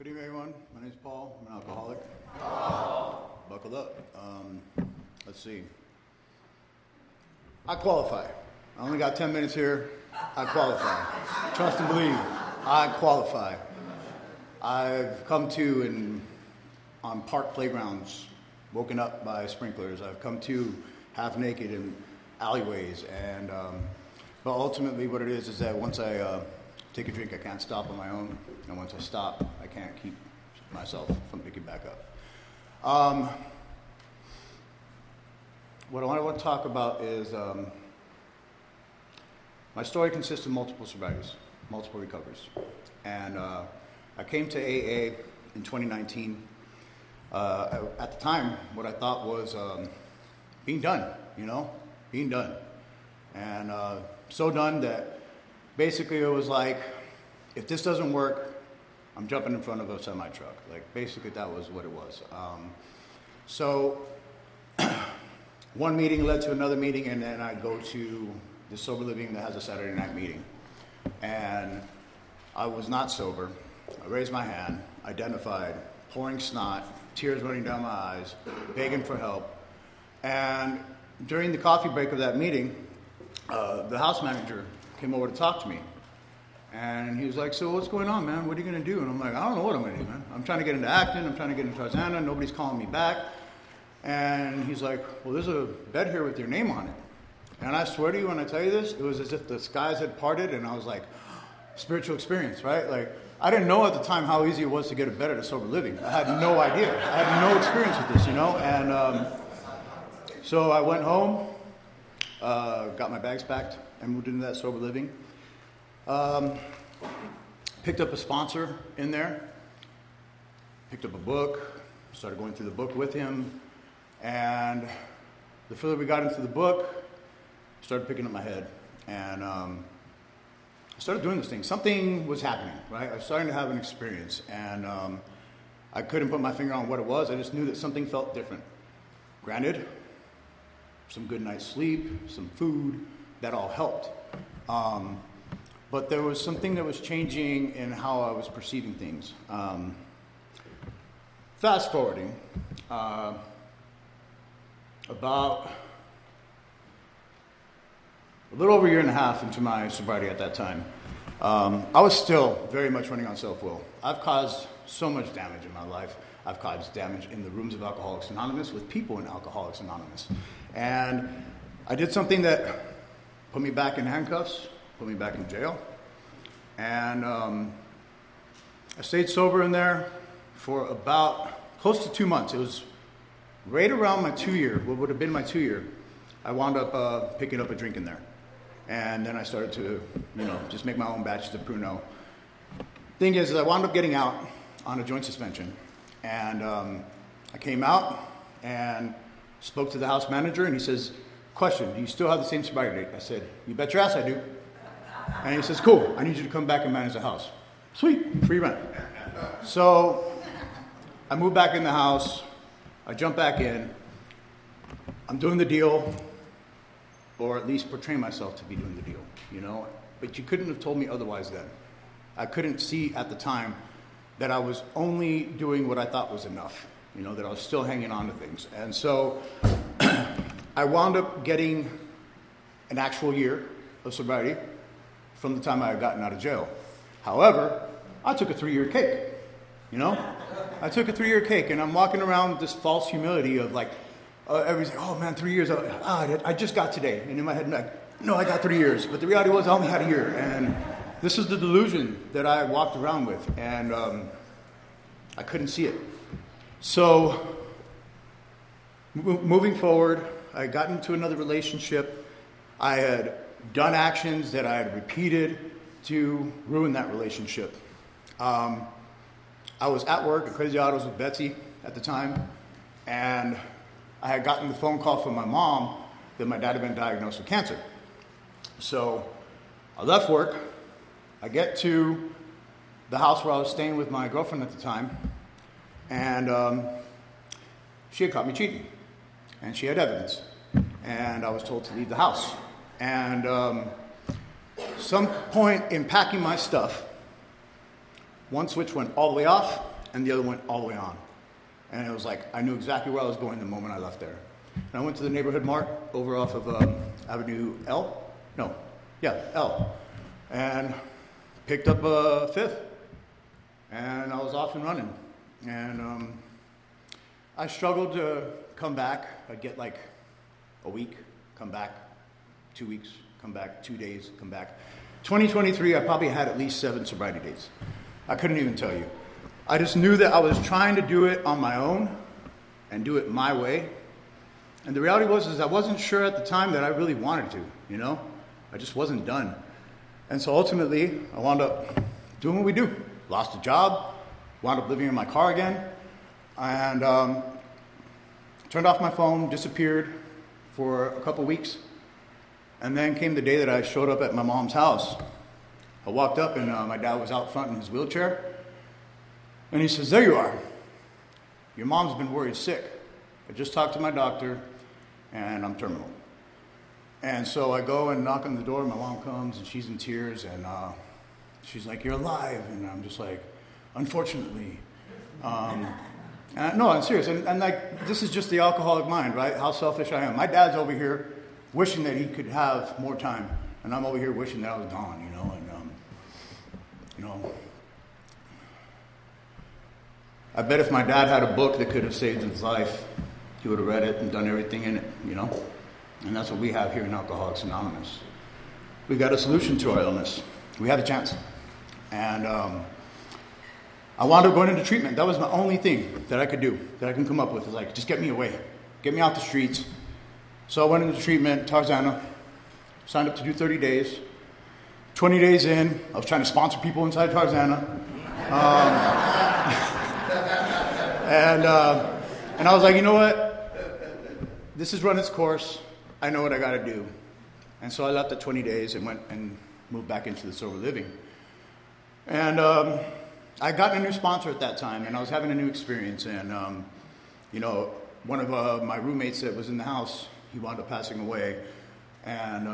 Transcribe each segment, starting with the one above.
Good evening, everyone. My name is Paul. I'm an alcoholic. Buckle up. Let's see. I qualify. I only got 10 minutes here. I qualify. Trust and believe. I qualify. I've come to on park playgrounds, woken up by sprinklers. I've come to half naked in alleyways. But ultimately what it is that once I take a drink, I can't stop on my own. And once I stop, I can't keep myself from picking back up. What I want to talk about is my story consists of multiple sobrieties, multiple recoveries. And I came to AA in 2019. At the time, what I thought was being done, being done. And so done that basically it was like, if this doesn't work, I'm jumping in front of a semi-truck. Like, basically that was what it was. So one meeting led to another meeting, and then I go to the Sober Living that has a Saturday night meeting. And I was not sober. I raised my hand, identified, pouring snot, tears running down my eyes, begging for help. And during the coffee break of that meeting, the house manager came over to talk to me. And he was like, so what's going on, man? What are you going to do? And I'm like, I don't know what I'm going to do, man. I'm trying to get into Acton. I'm trying to get into Tarzana. Nobody's calling me back. And he's like, well, there's a bed here with your name on it. And I swear to you, when I tell you this, it was as if the skies had parted, and I was like, spiritual experience, right? Like, I didn't know at the time how easy it was to get a bed at a Sober Living. I had no idea. I had no experience with this, And so I went home, got my bags packed, and moved into that Sober Living. Picked up a sponsor in there, picked up a book, started going through the book with him, and the further we got into the book, started picking up my head, and I started doing this thing. Something was happening, right? I was starting to have an experience, and I couldn't put my finger on what it was. I just knew that something felt different. Granted, some good night's sleep, some food, that all helped. But there was something that was changing in how I was perceiving things. Fast forwarding, about a little over a year and a half into my sobriety at that time, I was still very much running on self-will. I've caused so much damage in my life. I've caused damage in the rooms of Alcoholics Anonymous with people in Alcoholics Anonymous. And I did something that put me back in handcuffs, put me back in jail. And I stayed sober in there for about close to 2 months. It was right around my 2-year, what would have been my 2-year. I wound up picking up a drink in there. And then I started to, just make my own batches of Pruno. Thing is, I wound up getting out on a joint suspension. And I came out and spoke to the house manager, and he says, question, do you still have the same sobriety date? I said, you bet your ass I do. And he says, cool, I need you to come back and manage the house. Sweet, free rent. So I moved back in the house. I jump back in. I'm doing the deal, or at least portraying myself to be doing the deal, But you couldn't have told me otherwise then. I couldn't see at the time that I was only doing what I thought was enough, that I was still hanging on to things. And so I wound up getting an actual year of sobriety from the time I had gotten out of jail. However, I took a 3-year cake, I took a 3-year cake, and I'm walking around with this false humility of like, everybody's like, oh man, 3 years, I just got today. And in my head, I'm like, no, I got 3 years. But the reality was I only had a year. And this is the delusion that I walked around with. And I couldn't see it. So moving forward, I got into another relationship. I had done actions that I had repeated to ruin that relationship. I was at work at Crazy Autos with Betsy at the time, and I had gotten the phone call from my mom that my dad had been diagnosed with cancer. So I left work. I get to the house where I was staying with my girlfriend at the time, and she had caught me cheating, and she had evidence, and I was told to leave the house. And some point in packing my stuff, one switch went all the way off, and the other went all the way on. And it was like, I knew exactly where I was going the moment I left there. And I went to the neighborhood mart over off of Avenue L. L. And picked up a fifth. And I was off and running. And I struggled to come back. I'd get like a week, come back, 2 weeks, come back, 2 days, come back. 2023, I probably had at least 7 sobriety days. I couldn't even tell you. I just knew that I was trying to do it on my own and do it my way. And the reality was I wasn't sure at the time that I really wanted to, you know? I just wasn't done. And so ultimately, I wound up doing what we do. Lost a job, wound up living in my car again, and turned off my phone, disappeared for a couple weeks. And then came the day that I showed up at my mom's house. I walked up and my dad was out front in his wheelchair. And he says, "There you are. Your mom's been worried sick. I just talked to my doctor and I'm terminal." And so I go and knock on the door. My mom comes and she's in tears and she's like, "You're alive." And I'm just like, "Unfortunately." No, I'm serious. And like, this is just the alcoholic mind, right? How selfish I am. My dad's over here wishing that he could have more time. And I'm over here wishing that I was gone, you know. And, I bet if my dad had a book that could have saved his life, he would have read it and done everything in it, you know. And that's what we have here in Alcoholics Anonymous. We got a solution to our illness. We had a chance. And I wound up going into treatment. That was the only thing that I could do, that I can come up with. Is like, just get me away. Get me out the streets. So I went into treatment, Tarzana, signed up to do 30 days. 20 days in, I was trying to sponsor people inside Tarzana. And I was like, you know what? This has run its course. I know what I got to do. And so I left at 20 days and went and moved back into the sober living. And I got a new sponsor at that time, and I was having a new experience. And, one of my roommates that was in the house, he wound up passing away. And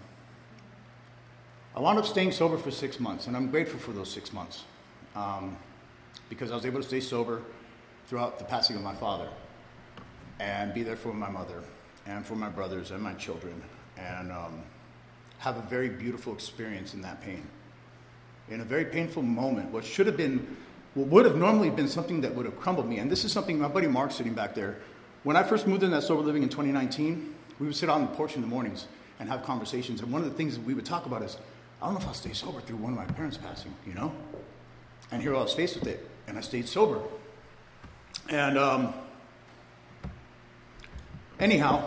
I wound up staying sober for 6 months, and I'm grateful for those 6 months because I was able to stay sober throughout the passing of my father and be there for my mother and for my brothers and my children and have a very beautiful experience in that pain. In a very painful moment, what would have normally been something that would have crumbled me, and this is something, my buddy Mark sitting back there, when I first moved into that sober living in 2019, we would sit on the porch in the mornings and have conversations, and one of the things that we would talk about is, I don't know if I'll stay sober through one of my parents passing, you know? And here I was faced with it, and I stayed sober. And anyhow,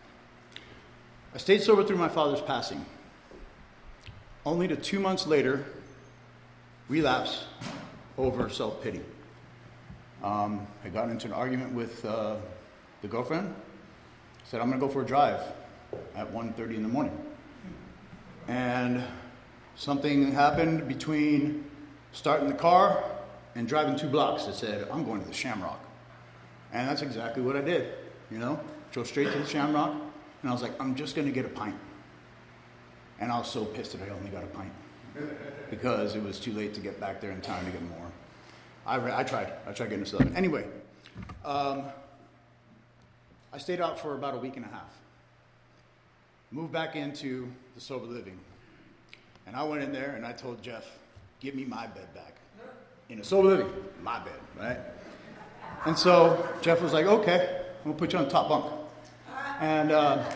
I stayed sober through my father's passing, only to 2 months later relapse over self-pity. I got into an argument with the girlfriend. Said, I'm going to go for a drive at 1:30 in the morning. And something happened between starting the car and driving 2 blocks that said, I'm going to the Shamrock. And that's exactly what I did, you know. Drove straight to the Shamrock, and I was like, I'm just going to get a pint. And I was so pissed that I only got a pint because it was too late to get back there in time to get more. I tried getting to 7. Anyway, I stayed out for about a week and a half. Moved back into the sober living. And I went in there and I told Jeff, give me my bed back. In a sober living, my bed, right? And so Jeff was like, okay, I'm going to put you on the top bunk. And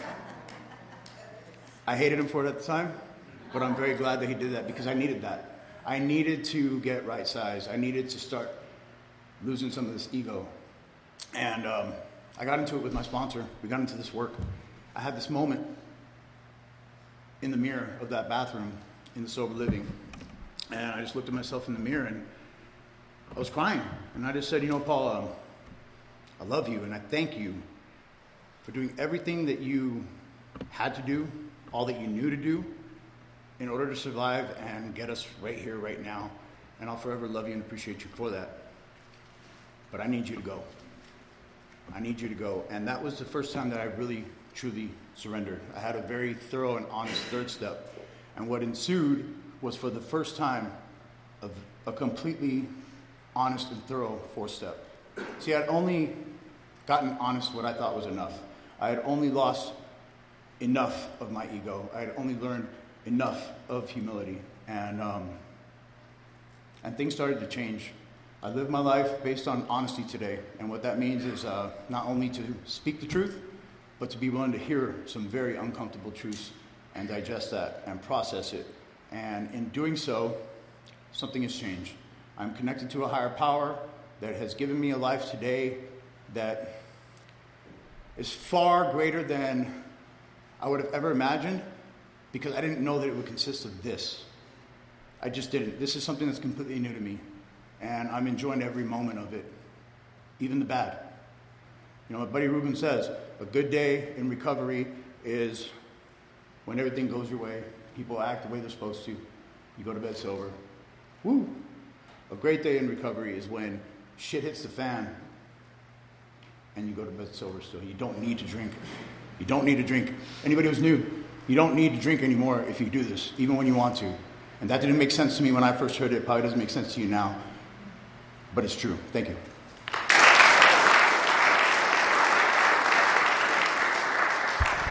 I hated him for it at the time, but I'm very glad that he did that because I needed that. I needed to get right size. I needed to start losing some of this ego. And I got into it with my sponsor. We got into this work. I had this moment in the mirror of that bathroom in the sober living. And I just looked at myself in the mirror and I was crying. And I just said, you know, Paul, I love you and I thank you for doing everything that you had to do, all that you knew to do in order to survive and get us right here, right now. And I'll forever love you and appreciate you for that. But I need you to go. I need you to go. And that was the first time that I really, truly surrendered. I had a very thorough and honest third step. And what ensued was for the first time of a completely honest and thorough fourth step. See, I'd only gotten honest what I thought was enough. I had only lost enough of my ego. I had only learned enough of humility. And things started to change. I live my life based on honesty today. And what that means is not only to speak the truth, but to be willing to hear some very uncomfortable truths and digest that and process it. And in doing so, something has changed. I'm connected to a higher power that has given me a life today that is far greater than I would have ever imagined, because I didn't know that it would consist of this. I just didn't. This is something that's completely new to me, and I'm enjoying every moment of it, even the bad. You know, what Buddy Rubin says, a good day in recovery is when everything goes your way, people act the way they're supposed to, you go to bed sober. Woo! A great day in recovery is when shit hits the fan and you go to bed sober still. You don't need to drink. You don't need to drink. Anybody who's new, you don't need to drink anymore if you do this, even when you want to. And that didn't make sense to me when I first heard it. It probably doesn't make sense to you now. But it's true. Thank you.